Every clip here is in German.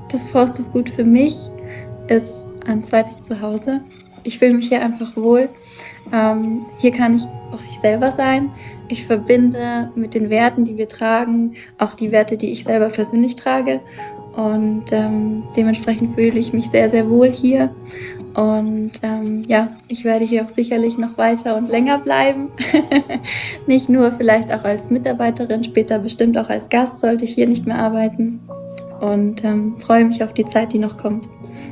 Das Forsthofgut für mich ist ein zweites Zuhause. Ich fühle mich hier einfach wohl. Hier kann ich auch ich selber sein. Ich verbinde mit den Werten, die wir tragen, auch die Werte, die ich selber persönlich trage. Und dementsprechend fühle ich mich sehr, sehr wohl hier. Und ich werde hier auch sicherlich noch weiter und länger bleiben. Nicht nur vielleicht auch als Mitarbeiterin, später bestimmt auch als Gast sollte ich hier nicht mehr arbeiten. Und freue mich auf die Zeit, die noch kommt.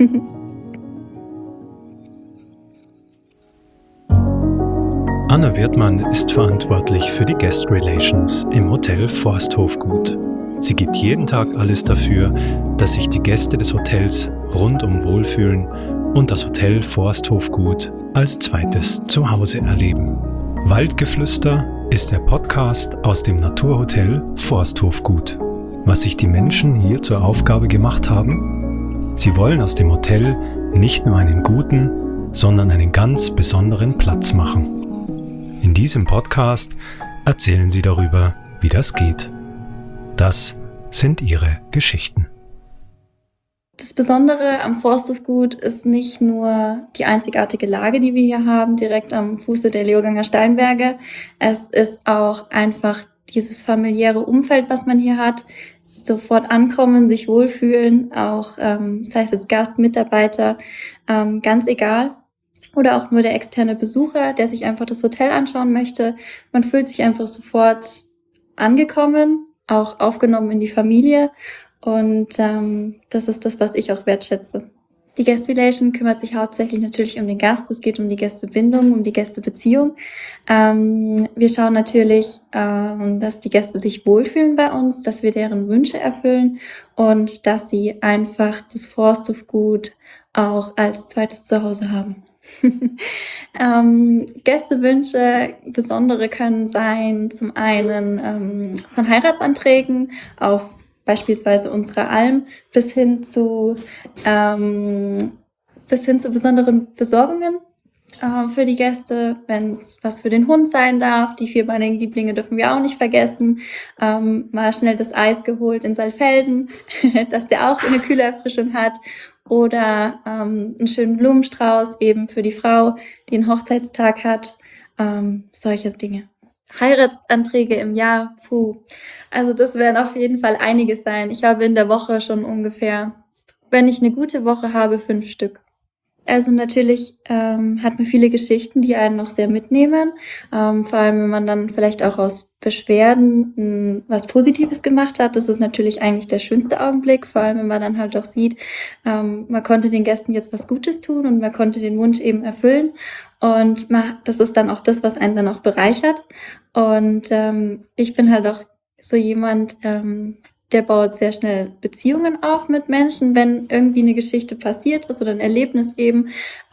Anna Wirtmann ist verantwortlich für die Guest Relations im Hotel Forsthofgut. Sie gibt jeden Tag alles dafür, dass sich die Gäste des Hotels rundum wohlfühlen und das Hotel Forsthofgut als zweites Zuhause erleben. Waldgeflüster ist der Podcast aus dem Naturhotel Forsthofgut. Was sich die Menschen hier zur Aufgabe gemacht haben? Sie wollen aus dem Hotel nicht nur einen guten, sondern einen ganz besonderen Platz machen. In diesem Podcast erzählen sie darüber, wie das geht. Das sind ihre Geschichten. Das Besondere am Forsthofgut ist nicht nur die einzigartige Lage, die wir hier haben, direkt am Fuße der Leoganger Steinberge. Es ist auch einfach dieses familiäre Umfeld, was man hier hat. Sofort ankommen, sich wohlfühlen, auch sei es jetzt Gast, Mitarbeiter, ganz egal. Oder auch nur der externe Besucher, der sich einfach das Hotel anschauen möchte. Man fühlt sich einfach sofort angekommen, auch aufgenommen in die Familie. Und das ist das, was ich auch wertschätze. Die Guest Relation kümmert sich hauptsächlich natürlich um den Gast. Es geht um die Gästebindung, um die Gästebeziehung. Wir schauen natürlich, dass die Gäste sich wohlfühlen bei uns, dass wir deren Wünsche erfüllen und dass sie einfach das Forsthofgut auch als zweites Zuhause haben. Gästewünsche, besondere können sein, zum einen von Heiratsanträgen auf beispielsweise unsere Alm bis hin zu besonderen Besorgungen für die Gäste, wenn es was für den Hund sein darf. Die vierbeinigen Lieblinge dürfen wir auch nicht vergessen. Mal schnell das Eis geholt in Saalfelden, dass der auch eine kühle Erfrischung hat. Oder einen schönen Blumenstrauß eben für die Frau, die einen Hochzeitstag hat. Solche Dinge. Heiratsanträge im Jahr, also das werden auf jeden Fall einige sein. Ich habe in der Woche schon ungefähr, wenn ich eine gute Woche habe, 5 Stück. Also natürlich hat man viele Geschichten, die einen noch sehr mitnehmen. Vor allem, wenn man dann vielleicht auch aus Beschwerden was Positives gemacht hat. Das ist natürlich eigentlich der schönste Augenblick. Vor allem, wenn man dann halt auch sieht, man konnte den Gästen jetzt was Gutes tun und man konnte den Wunsch eben erfüllen. Und das ist dann auch das, was einen dann auch bereichert. Und ich bin halt auch so jemand, der baut sehr schnell Beziehungen auf mit Menschen, wenn irgendwie eine Geschichte passiert ist oder ein Erlebnis eben.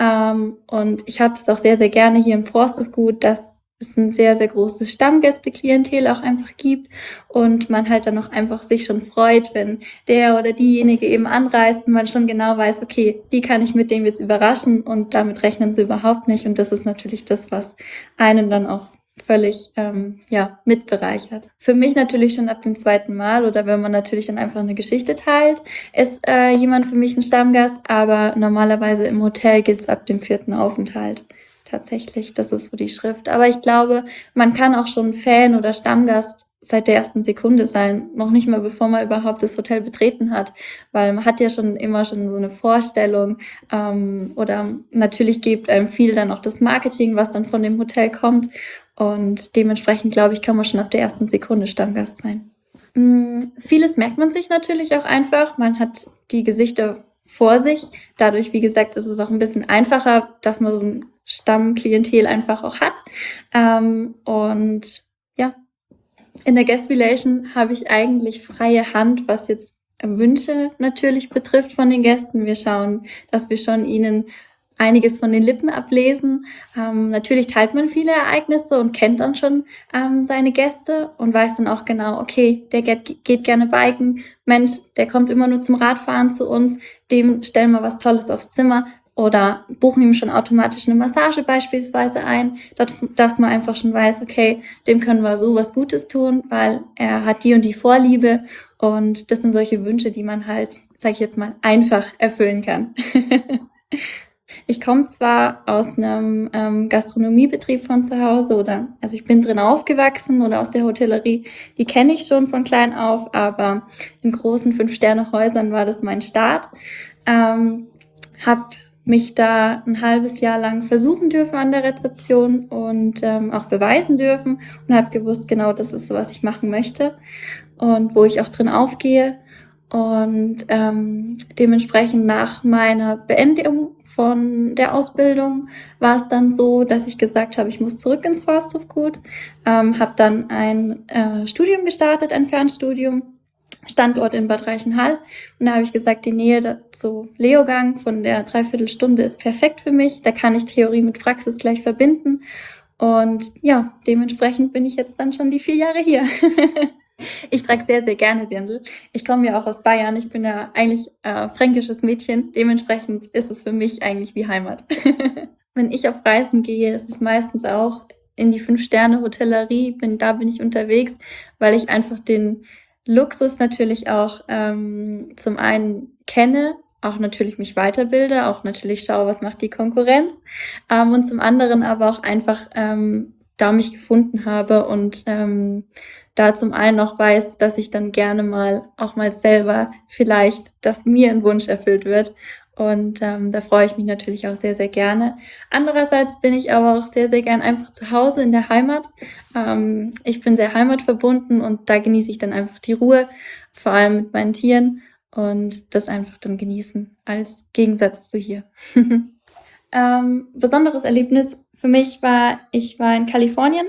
Und ich habe das auch sehr, sehr gerne hier im Forsthofgut, dass es ein sehr, sehr großes Stammgästeklientel auch einfach gibt und man halt dann auch einfach sich schon freut, wenn der oder diejenige eben anreist und man schon genau weiß, okay, die kann ich mit dem jetzt überraschen und damit rechnen sie überhaupt nicht. Und das ist natürlich das, was einen dann auch völlig mitbereichert. Für mich natürlich schon ab dem 2. Mal oder wenn man natürlich dann einfach eine Geschichte teilt, ist jemand für mich ein Stammgast, aber normalerweise im Hotel gilt's ab dem 4. Aufenthalt. Tatsächlich, das ist so die Schrift. Aber ich glaube, man kann auch schon Fan oder Stammgast seit der ersten Sekunde sein, noch nicht mal bevor man überhaupt das Hotel betreten hat, weil man hat ja schon immer so eine Vorstellung oder natürlich gibt einem viel dann auch das Marketing, was dann von dem Hotel kommt und dementsprechend, glaube ich, kann man schon ab der ersten Sekunde Stammgast sein. Vieles merkt man sich natürlich auch einfach, man hat die Gesichter vor sich, dadurch, wie gesagt, ist es auch ein bisschen einfacher, dass man so ein Stammklientel einfach auch hat und ja, in der Guest Relation habe ich eigentlich freie Hand, was jetzt Wünsche natürlich betrifft von den Gästen. Wir schauen, dass wir schon ihnen einiges von den Lippen ablesen. Natürlich teilt man viele Ereignisse und kennt dann schon seine Gäste und weiß dann auch genau, okay, der geht gerne biken. Mensch, der kommt immer nur zum Radfahren zu uns. Dem stellen wir was Tolles aufs Zimmer. Oder buchen ihm schon automatisch eine Massage beispielsweise ein, dass man einfach schon weiß, okay, dem können wir so was Gutes tun, weil er hat die und die Vorliebe Und das sind solche Wünsche, die man halt, sage ich jetzt mal, einfach erfüllen kann. Ich komme zwar aus einem Gastronomiebetrieb von zu Hause also ich bin drin aufgewachsen oder aus der Hotellerie, die kenne ich schon von klein auf, aber in großen 5-Sterne-Häusern war das mein Start. Habe mich da ein halbes Jahr lang versuchen dürfen an der Rezeption und auch beweisen dürfen und habe gewusst, genau das ist so, was ich machen möchte und wo ich auch drin aufgehe. Und dementsprechend nach meiner Beendigung von der Ausbildung war es dann so, dass ich gesagt habe, ich muss zurück ins Forsthofgut. Habe dann ein Studium gestartet, ein Fernstudium, Standort in Bad Reichenhall. Und da habe ich gesagt, die Nähe zu Leogang von der Dreiviertelstunde ist perfekt für mich. Da kann ich Theorie mit Praxis gleich verbinden. Und ja, dementsprechend bin ich jetzt dann schon die 4 Jahre hier. Ich trage sehr, sehr gerne Dirndl. Ich komme ja auch aus Bayern. Ich bin ja eigentlich fränkisches Mädchen. Dementsprechend ist es für mich eigentlich wie Heimat. Wenn ich auf Reisen gehe, ist es meistens auch in die 5-Sterne-Hotellerie. Da bin ich unterwegs, weil ich einfach den Luxus natürlich auch zum einen kenne, auch natürlich mich weiterbilde, auch natürlich schaue, was macht die Konkurrenz. Und zum anderen aber auch einfach da mich gefunden habe und da zum einen noch weiß, dass ich dann gerne mal selber vielleicht, dass mir ein Wunsch erfüllt wird. Und da freue ich mich natürlich auch sehr, sehr gerne. Andererseits bin ich aber auch sehr, sehr gern einfach zu Hause in der Heimat. Ich bin sehr heimatverbunden und da genieße ich dann einfach die Ruhe, vor allem mit meinen Tieren und das einfach dann genießen als Gegensatz zu hier. Besonderes Erlebnis für mich war, ich war in Kalifornien,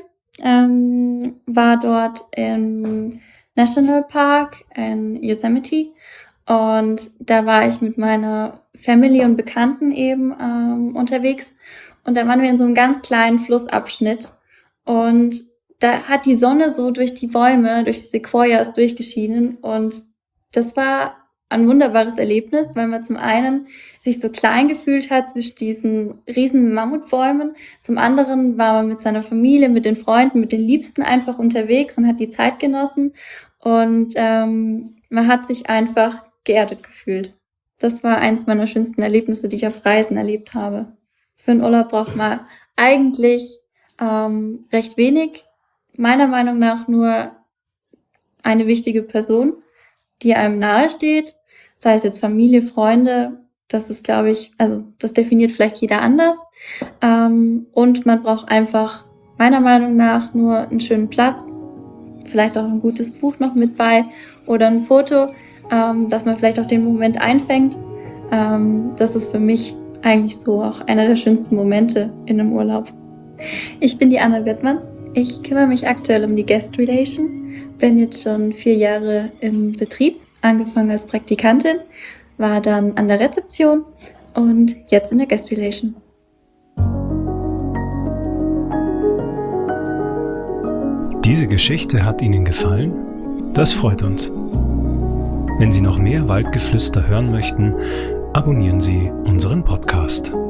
war dort im Nationalpark in Yosemite und da war ich mit meiner Family und Bekannten eben unterwegs und da waren wir in so einem ganz kleinen Flussabschnitt und da hat die Sonne so durch die Bäume, durch die Sequoias durchgeschienen und das war ein wunderbares Erlebnis, weil man zum einen sich so klein gefühlt hat zwischen diesen riesen Mammutbäumen. Zum anderen war man mit seiner Familie, mit den Freunden, mit den Liebsten einfach unterwegs und hat die Zeit genossen. Und man hat sich einfach geerdet gefühlt. Das war eins meiner schönsten Erlebnisse, die ich auf Reisen erlebt habe. Für einen Urlaub braucht man eigentlich recht wenig. Meiner Meinung nach nur eine wichtige Person, die einem nahe steht, sei es jetzt Familie, Freunde, das ist, glaube ich, also das definiert vielleicht jeder anders. Und man braucht einfach meiner Meinung nach nur einen schönen Platz, vielleicht auch ein gutes Buch noch mit bei oder ein Foto, dass man vielleicht auch den Moment einfängt. Das ist für mich eigentlich so auch einer der schönsten Momente in einem Urlaub. Ich bin die Anna Wirtmann. Ich kümmere mich aktuell um die Guest Relation, bin jetzt schon 4 Jahre im Betrieb, angefangen als Praktikantin, war dann an der Rezeption und jetzt in der Guest Relation. Diese Geschichte hat Ihnen gefallen? Das freut uns. Wenn Sie noch mehr Waldgeflüster hören möchten, abonnieren Sie unseren Podcast.